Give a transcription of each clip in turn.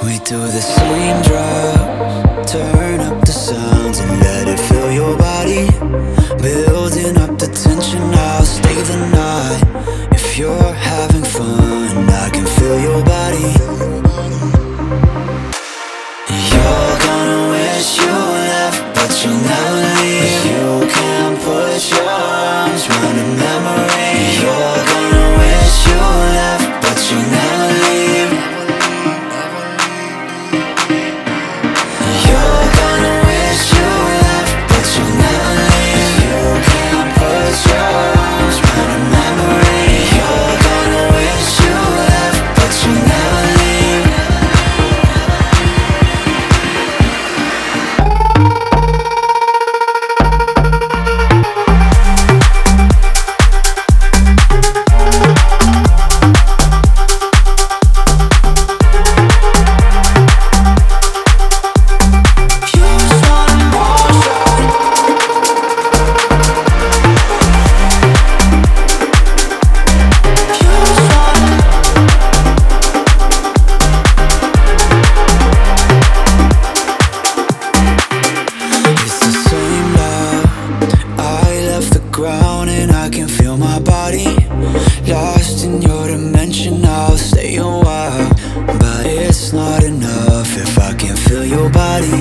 We do the same drugs, turn up the sounds and let it fill your body. Building up the tension, I'll stay the night. If you're having fun, I can feel your body. You're gonna wish you left, but you'll never leave. You can put your arms around a memory. You're gonna wish you left, but you'll never leave. You're gonna wish you left, but you'll never leave. You can put your arms around a memory. You're gonna wish you left, but you'll never leave. Ground and I can feel my body lost in your dimension. I'll stay a while, but it's not enough if I can feel your body.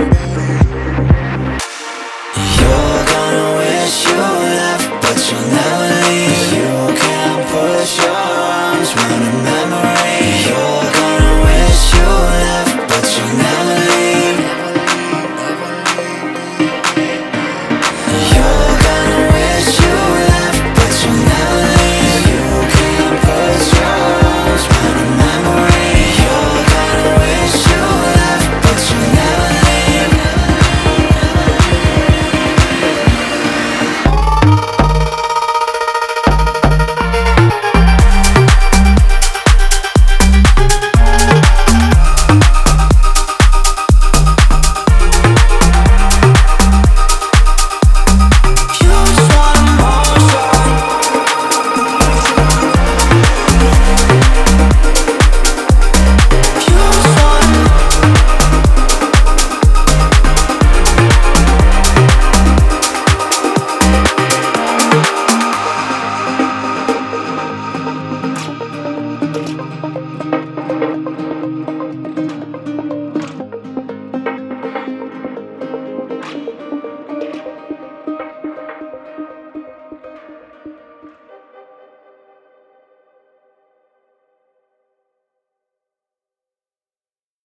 You're gonna wish you left, but you'll never leave. You can put your arms around a memory. You're gonna wish you left, but you'll never leave. You're gonna wish you left, but you'll never leave. You can put your arms around a memory. You're gonna wish you left, but you'll never leave.